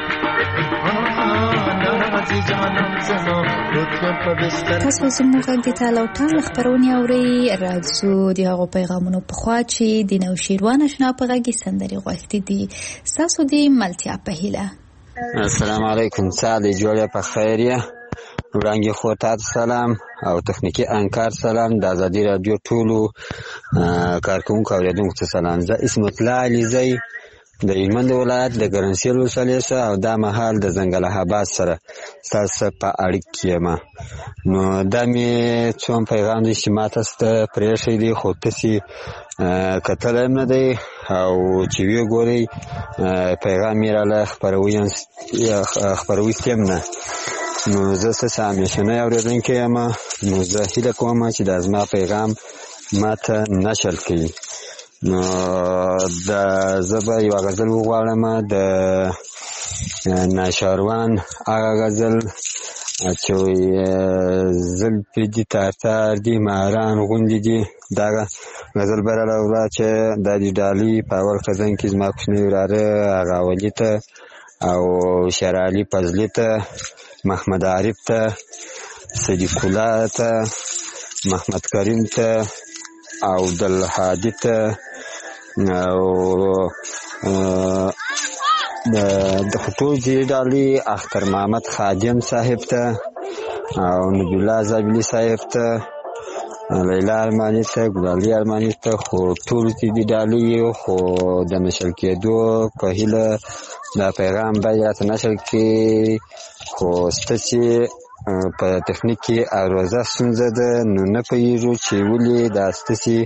ناراضی جانم زما روتیم په بستر تاسو زموږ غږ د تالاوټان خبرونه اوري راځو د هغو پیغامونو په خوا چې د نو شیروان آشنا په غږ سندري غوښتي دي تاسو د ملتیا په هیله السلام علیکم ساده جوړه په خیریه وړاندې خو تاسو سلام او تخنیکی انکار سلام د ازادي رادیو ټولو کارکونکو اوریدونکو ته سلام زه اسمت الله علیزی د هلمند ولایت د ګرنسیل ولسوالۍ څخه او دا مهال د ځنګل آباد سره تاسو په اړیکه یم نو دا می څوم پیغام دي چې ماته ست پرېښی دی خو تاسو کتل نه دی او چې وی ګوري پیغام یې را خبروي خبروي ستیم نه نو زه څه همیشنه اوریدونکو یم نو زه هیله کوم چې د ازما پیغام ماته نشر کړي نو د زبا یو غزل وغواړم د ناشاروان هغه غزل چې زلفې دي تارتار دي ماران غوندې دي. دا غزل به راله وړه چې دا د ډالۍ په اول خزان کې زما کوچنی وراره هغه اولي ته او شرعلي فضلي ته محمد عارف ته صدیق الله ته محمد کریم ته او عبدالهادي ته او د خطو دې ډالۍ اختر محمد خادم صاحب ته او نبی الله زابلي صاحب ته لیلا ارماني ته ګلالي ارماني ته خو ټول دې ډالۍ خو د نشل کېدو په هیله دا پیغام باید راته نشل کې خو ستاسې په تخنیک کې اروزه ستونزه ده نو نه پوهېږو چې ولې دا ستاسې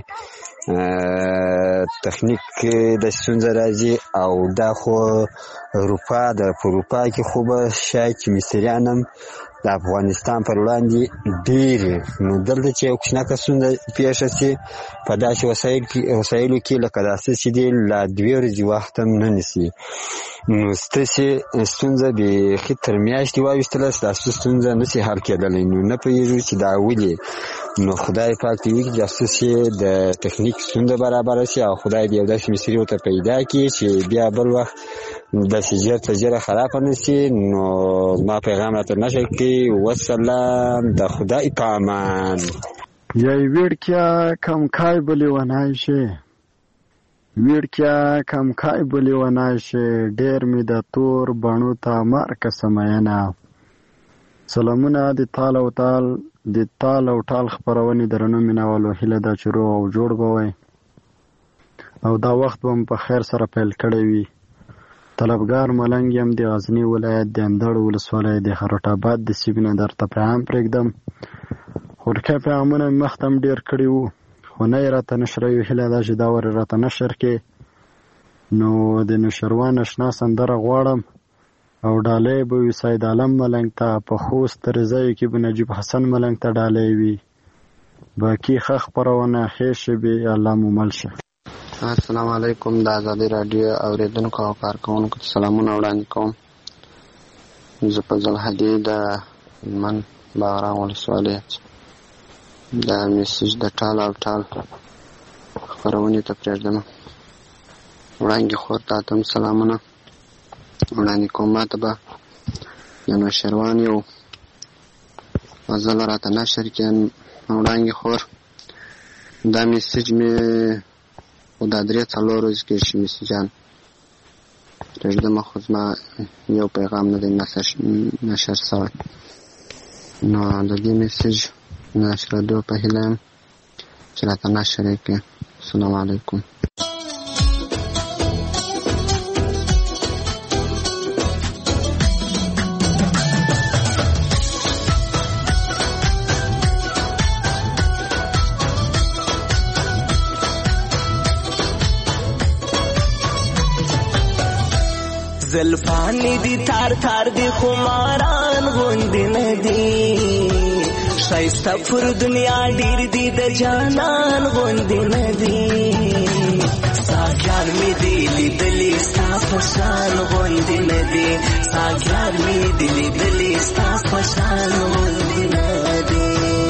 تخنیک د ستونزه راځي او دا خو اروپا ده په اروپا کې خو به شاید چې مصریان هم د افغانستان پر وړاندې ډېرې نو دلته چې یو کوچنکه ستونزه پېښه شي په داسې وسایلو کې لکه داسې چې دی لا دوې ورځې وخت هم نه نیسي نو ستاسې ستونزه بیخي تر میاشتې واویستله ستاسو ستونزه نشي حل کېدلی نو نه پوهېږو چې دا ولې نو خدای پاک دې وکړي چې ستاسې د تخنیک ستونزه برابره شي او خدای دې یو داسې مصري ورته پیدا کړي چې بیا بل وخت داسې ژر تر ژره خرابه نه شي نو زما پیغام راته نشر کړي وسلام د خدای په امان. یای ویړکیا کم کای بلی ونای شي ویړکیا کم کای بلی ونای شي ډېر مې د تور بڼو ته مارکه سمینا. سلامونه د تال او تال د تال او ټال خپرونې درنو مینوالو هیله ده چې روغ او جوړ به وئ او دا وخت به م په خیر سره پیل کړی وي. طلبګار ملنګ یم د غزني ولایت د اندړ ولسوالۍ د خروټ آباد د سیمې نه درته پیغام پرېږدم. خورکه پیغامونه مې مخته هم ډېر کړي وو خو نه یې راته نشر یو هیله ده چې دا ور یې راته نشر کړې نو د نوشروان اشنا سندره غواړم او ډالۍ به وي سید عالم ملنګ ته په خوست رضایو کې به نجیب حسن ملنګ ته ډالۍ وي. باقي ښه خپرونه ښې شبې الله مو مل شه. السلام علیکم د ازادي راډیو اوریدونکو او کارکوونکو ته سلامونه وړاندې کوم. زه فضل هدي د هلمند بغرام ولسوالۍ د میسج د ټال او ټال خپرونې ته پرېږدم. وړانګې خور ته هم سلامونه وړاندې کوم. ماته به د نوشروان یو غزل راته نشر کړي وړانګې خور. دا میسج مې خو دا درې څلور ورځې کې شي میسجان پرېږدم خو زما یو پیغام نه دی نشر شوی نو د دې میسج نشرېدو په هیله یم چې راته نشر یې کړي. السلام علیکم. زلفانی دی تار تار دی خماران غوندی ندی شایسته پر دنیا ډیر دی د جانان غوندی ندی ساګیار می دی لیدلی ستا پشان غوندی ندی ساګیار می دی لیدلی ستا پشان غوندی ندی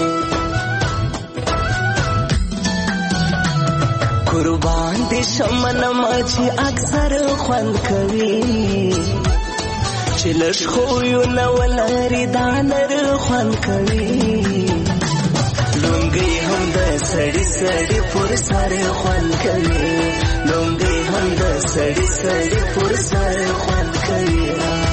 قربان دي شمن مچی اکثر خوند کوي چې لږ خو یو نو لري دانر خوند کوي لونګي هم د سړی سړی پر سر خوند کوي لونګي هم د سړی سړی پر سر خوند کوي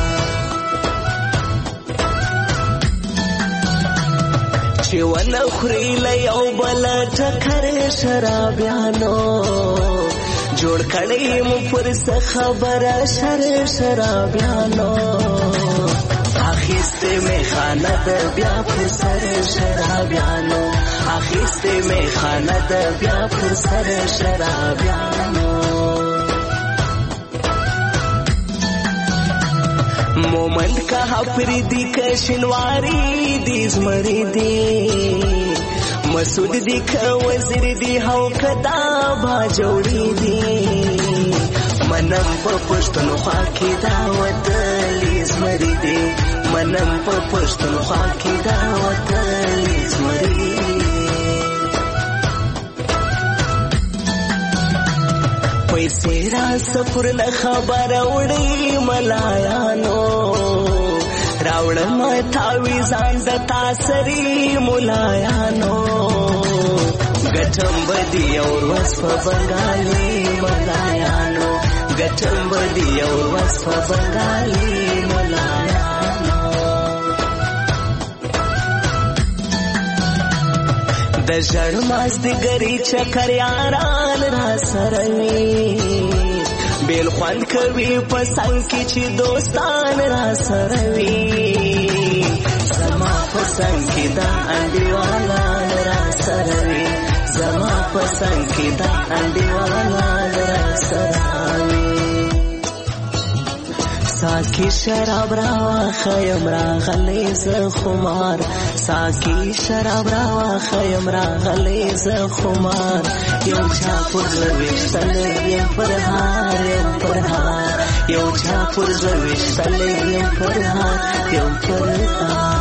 چې ونه خوري له یو بل ټکر شرابیانو جوړ کړی مو پر څه خبره شر شرابیانو اخیسته می خانه د بیا پر سر شرابیانو اخیسته می خانه د بیا پر سر شرابیانو مومند کا پریدی کشنواری دی زمری دی مسعود دی که وزیر دی هاو کدا با جوړی دی منم په پښتون خوا کې دا ودلی زمری دی منم په پښتونخوا کې دا وطن زمری پیسې را سفر نه خبر وړي ملایانو راوړم تاویزان د تاسری ملایانو ګټم بدی اور وس په بنگالي ملایانو ګټم بدی اور وس په بنگالي ملایانو د ژړ ماز د ګری چکر یاران را سره وي بیل خوان کوي په څنګ کې چې دوستان را سره وي زما په څنګ کې دا انډیوالان را سره وي زما په څنګ کې دا انډیوالان را سره وي ساکی شراب راوا خیم راغلی ز خمار ساکی شراب راوا خیم راغلی ز خمار یو چا پر زویشتل یم پر هار یم پر هار یو چا پر زویشتل یم پر هار یم پر هار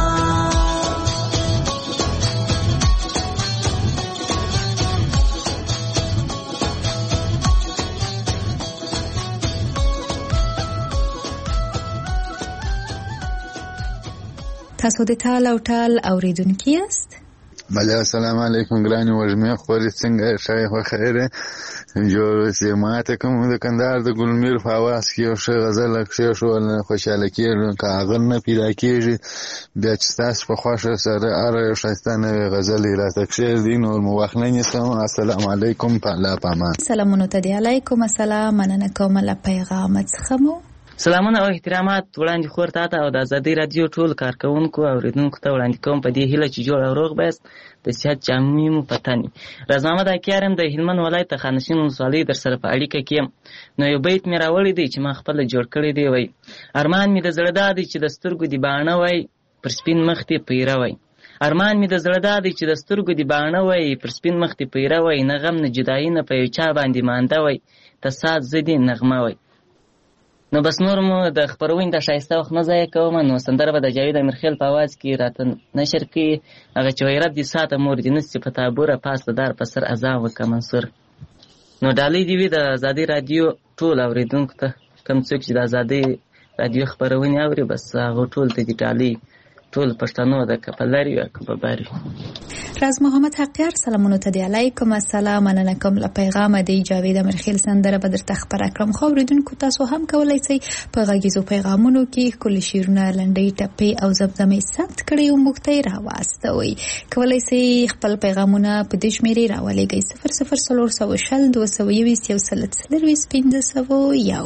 تاسو د ټال او ټال اوریدونکي یاست؟ بله السلام علیکم ګرانې وږمې خورې څنګه ښه خو خیره جوړ اوسې ماته کوم د کندهار د ګلمیر په اواز کې یو ښه غزل کښېښول خوشحاله کېږم که هغه نه پیدا کېږي بیا چې ستاسو په خوښه سره هره یو ښایسته نوې غزل یې راته کښېږدي نور مو وخت نه نیسم السلام علیکم په الله پامان سلامونه ته دی علیکم السلام مننه کوم له پیغامت څخه مو سلامونه او احترامات وړاندې خور ته او د ازادي رادیو ټول کارکونکو او اوریدونکو ته وړاندې کوم په دې هیله چې جوړ او روغ بهست د صحت جامې مو پتني راز محمد اکیارم د هلمند ولایت خانشین ولسوالۍ در سره په اړیکه کې نو یو بیت مې راوړی دی چې ما خپل جوړ کړی دی وای ارمان مې د زړه دا دی چې د سترګو دی باڼه وای پر سپین مخ ته پیره وای ارمان مې د زړه دا دی چې د سترګو دی باڼه وای پر سپین مخ ته پیره وای نه غم نه جدایي نه په یو چا باندې مانده وای تصاد زدي نغمه وای نو بس نور مو د خبرونې د ښایسته وخت نه ضایع کوم نو سندره به د جاوید امیرخیل په اواز کې راته نشر کړي هغه چې وایي رب دې ساته مور دې نسي په تابوره پاس د دار په سر اذان وکړه منصور نو ډالۍ دې وي د ازادي رادیو ټول اورېدونکو ته کوم څوک چې د ازادي رادیو خبرونې اوري بس هغه ټول ته دې ډالۍ ټول پښتنو د کپلاري او کباباري راز محمد حقیار سلامونه ته دی علیکم السلام مننه کوم له پیغام دی جاوید امیرخیل سندره به درته خبر اکرم خو اوریدونکو تاسو هم کولای شئ په غږیزو پیغامونو کې کل شیرونه لنډۍ ټپې او زمزمې ثبت کړئ او موږ ته راواستوئ کولای شئ خپل پیغامونه په دې شمیرې راولېږئ صفر صفر څلور سوه شل دوه سوه یویشت یو سل څلرویشت پنځه سوه یو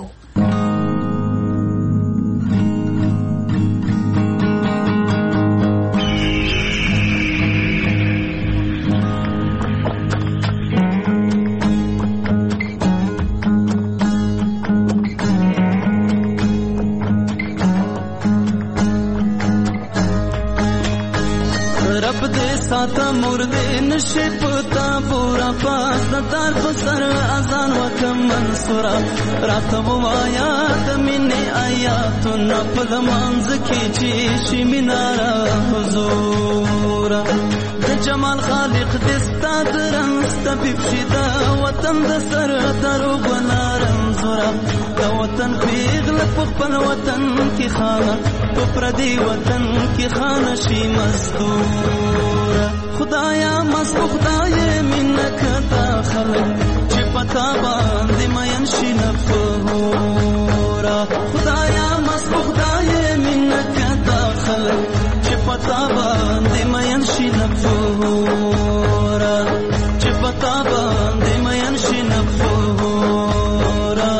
تا مرده نشی پتا پورا پاس ندار پسر ازان وکم منصورا راتبو آیات منی آیاتون پد منزکی چیشی منارا حضورا د جمال خالق دستا درنست ببشدا وطن دسر درو بنارن زورا دا وطن پیغل پخپل وطن کی خانه پپردی وطن کی خانه شی مزدورا خدایا مست خدای منک داخل چې پتا باندې مین شي نفورا خدایا مست خدای منک داخل چې پتا باندې مین شي نفورا چې پتا باندې مین شي نفورا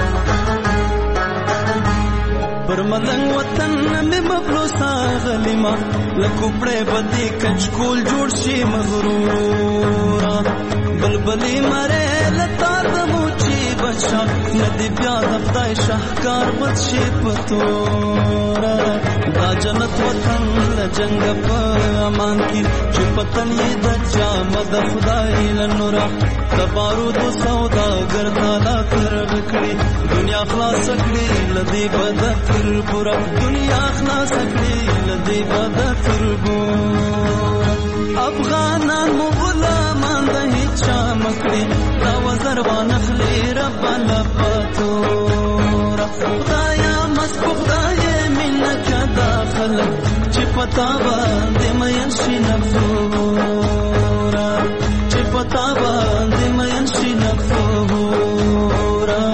ملنگ وطن میں مفلوسا غلی ما لکوپړې بدی کچکول جوړ شي مغرورا بلبلی مره لتا د موچی بچا ندی بیا د خدای شهکار بد شي پتورا دا جنت وطن لجنګ په امان کې چې پتن یې د چا مد خدای لنورا د بارود سودا ګرځالا تر وکړي دنیا خلاص کړي لدی بد تر پورا دنیا خلاص کړي لدی بد تر پورا افغانان مو غلامان د هیڅ مکړي دا وزر وانخلي رب لپاتورا خدایا مس خدای مینه کدا خلک چې پتا باندې مې شي نفورا چې پتا باندې مې شي نفورا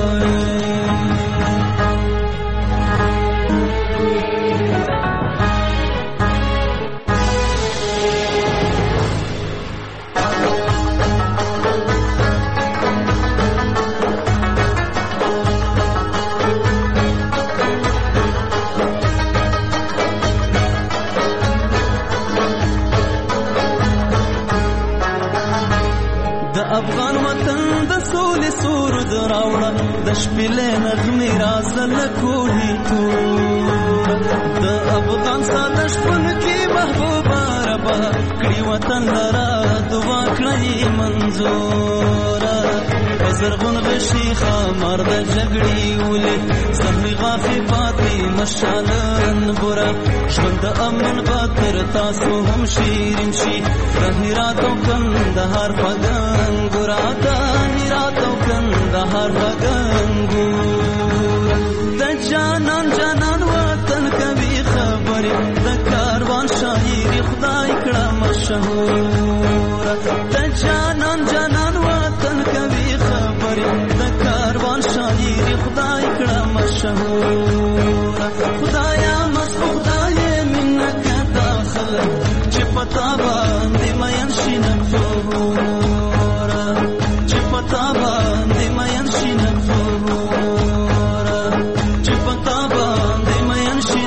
افغان وطن د سولې سرود راوړه د شپېلې نغمې رازه له کوهي تور د افغان ساده شپون کې محبوبه ربه کړي وطن لره دعا کړئ منظوره په زرغون غشي خامار د جګړې ولې زهري غافي پاتې مشالن بوره ژوند د امن خاطر تاسو هم شیرین شي د هرات او کندهار په ګنګوره د هرات او کندهار په ګنګوره د جانان جانان وطن کوي خبرې د کاروان شاعري خدای کړه مشهوره د جانان جانان وطن کوي خبرې د کاروان شاعري خدای کړه مشهوره خدایا مس خدای مینه کدا خلک چې پتا باندې مې شي نفورا چې پتا باندې مې شي نفورا چې پتا باندې مې شي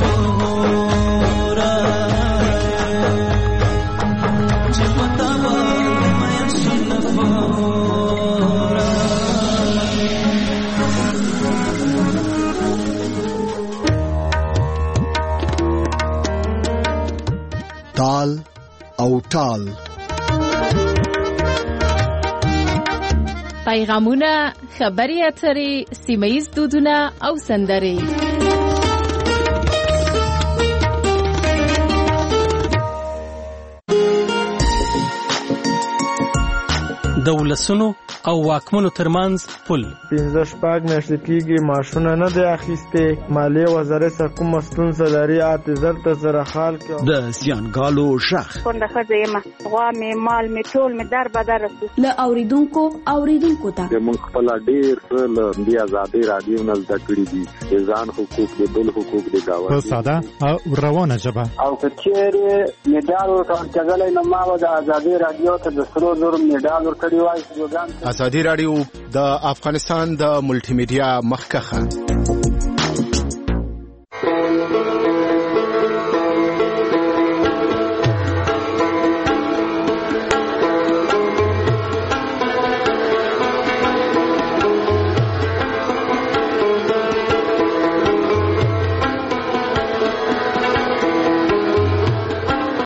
نفورا چې پتا باندې مې شي نفورا تال او ټال پیغامونه، خبري اترې، سیمه‌ییز دودونه او سندرې. د ولسونو او واکمنو ترمنځ پل پنځه شپږ میاشتې کېږي معاشونه نه دی اخیستې مالیې وزارت څخه کومه ستونزه لري اته زر ته زره خال کې د زیانګالو شخ کونډه ښځه یم غوا مې مال مې ټول مې در بدر رسو له اوریدونکو اوریدونکو ته موږ خپل ډېر له دې آزادۍ راډیو نه زده کړي دي د ځان حقوق د بل حقوق د گاونډي په ساده او روانه ژبه او که چیرې میډال ورکړل کېدلی نو ما به د آزادۍ راډیو ته د سرو زرو میډال ورکړی وای. ازادي راډیو د افغانستان د ملټي میډیا مخکخه